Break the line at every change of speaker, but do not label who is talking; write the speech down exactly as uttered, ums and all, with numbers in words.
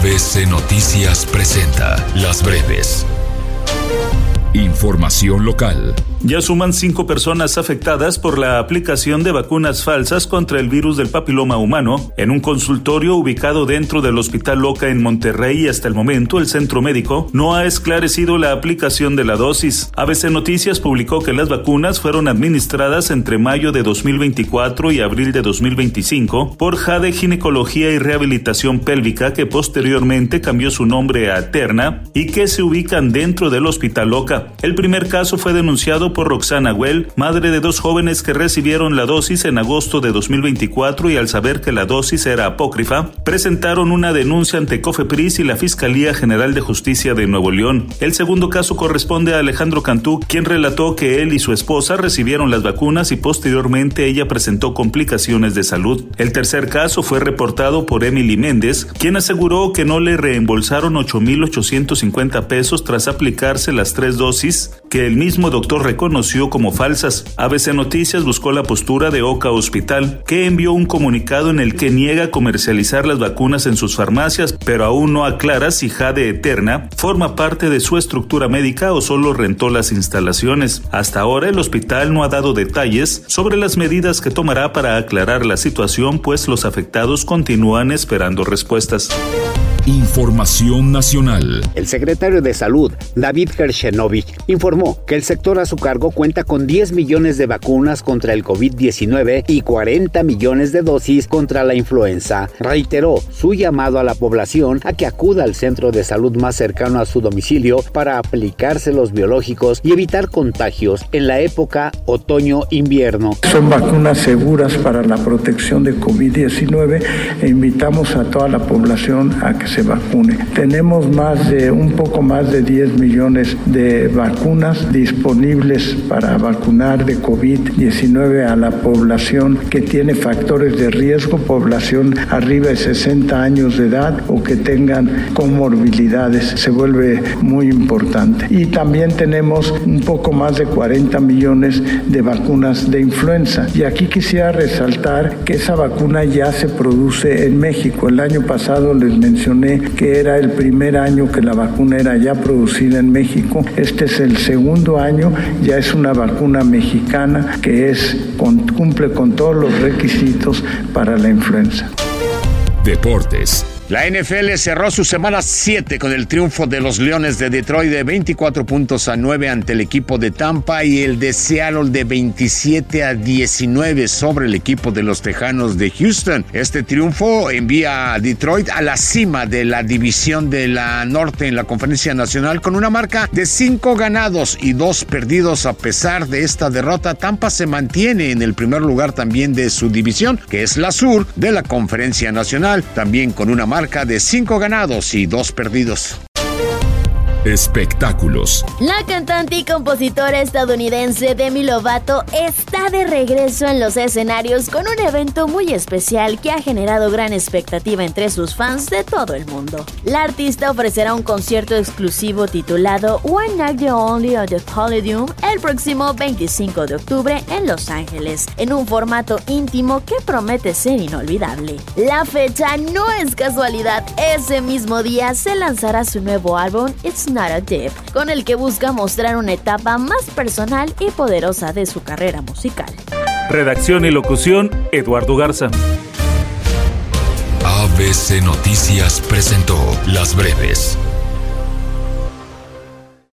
A B C Noticias presenta Las Breves. Información local.
Ya suman cinco personas afectadas por la aplicación de vacunas falsas contra el virus del papiloma humano en un consultorio ubicado dentro del Hospital Oca en Monterrey, y hasta el momento el centro médico no ha esclarecido la aplicación de la dosis. A B C Noticias publicó que las vacunas fueron administradas entre mayo de dos mil veinticuatro y abril de dos mil veinticinco por Jade Ginecología y Rehabilitación Pélvica, que posteriormente cambió su nombre a Terna y que se ubican dentro del Hospital Oca. El primer caso fue denunciado por Roxana Well, madre de dos jóvenes que recibieron la dosis en agosto de dos mil veinticuatro, y al saber que la dosis era apócrifa, presentaron una denuncia ante COFEPRIS y la Fiscalía General de Justicia de Nuevo León. El segundo caso corresponde a Alejandro Cantú, quien relató que él y su esposa recibieron las vacunas y posteriormente ella presentó complicaciones de salud. El tercer caso fue reportado por Emily Méndez, quien aseguró que no le reembolsaron ocho mil ochocientos cincuenta pesos tras aplicarse las tres dosis que el mismo doctor reconoció como falsas. A B C Noticias buscó la postura de Oca Hospital, que envió un comunicado en el que niega comercializar las vacunas en sus farmacias, pero aún no aclara si Jade Eterna forma parte de su estructura médica o solo rentó las instalaciones. Hasta ahora el hospital no ha dado detalles sobre las medidas que tomará para aclarar la situación, pues los afectados continúan esperando respuestas.
Información nacional.
El secretario de Salud, David Gershkovich, informó que el sector a su cargo cuenta con diez millones de vacunas contra el covid diecinueve y cuarenta millones de dosis contra la influenza. Reiteró su llamado a la población a que acuda al centro de salud más cercano a su domicilio para aplicarse los biológicos y evitar contagios en la época otoño-invierno.
Son vacunas seguras para la protección de covid diecinueve e invitamos a toda la población a que se vacune. Tenemos más de un poco más de diez millones de vacunas disponibles para vacunar de covid diecinueve a la población que tiene factores de riesgo, población arriba de sesenta años de edad o que tengan comorbilidades. Se vuelve muy importante. Y también tenemos un poco más de cuarenta millones de vacunas de influenza. Y aquí quisiera resaltar que esa vacuna ya se produce en México. El año pasado les mencioné que era el primer año que la vacuna era ya producida en México. Este es el segundo año, ya es una vacuna mexicana que es con, cumple con todos los requisitos para la influenza.
Deportes.
La N F L cerró su semana siete con el triunfo de los Leones de Detroit de veinticuatro puntos a nueve ante el equipo de Tampa y el de Seattle de veintisiete a diecinueve sobre el equipo de los Tejanos de Houston. Este triunfo envía a Detroit a la cima de la división de la Norte en la Conferencia Nacional con una marca de cinco ganados y dos perdidos. A pesar de esta derrota, Tampa se mantiene en el primer lugar también de su división, que es la sur de la Conferencia Nacional, también con una marca de cinco ganados y dos perdidos.
Espectáculos.
La cantante y compositora estadounidense Demi Lovato está de regreso en los escenarios con un evento muy especial que ha generado gran expectativa entre sus fans de todo el mundo. La artista ofrecerá un concierto exclusivo titulado One Night the Only at the Palladium el próximo veinticinco de octubre en Los Ángeles, en un formato íntimo que promete ser inolvidable. La fecha no es casualidad, ese mismo día se lanzará su nuevo álbum It's Not a Dip, con el que busca mostrar una etapa más personal y poderosa de su carrera musical.
Redacción y locución, Eduardo Garza.
A B C Noticias presentó Las Breves.